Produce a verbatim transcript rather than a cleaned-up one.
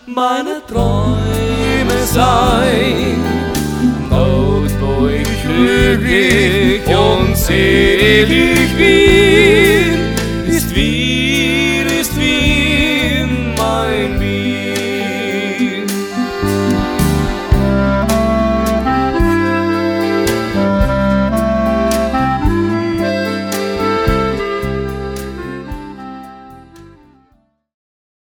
meine Träume sein. Dort, wo ich glücklich und selig bin.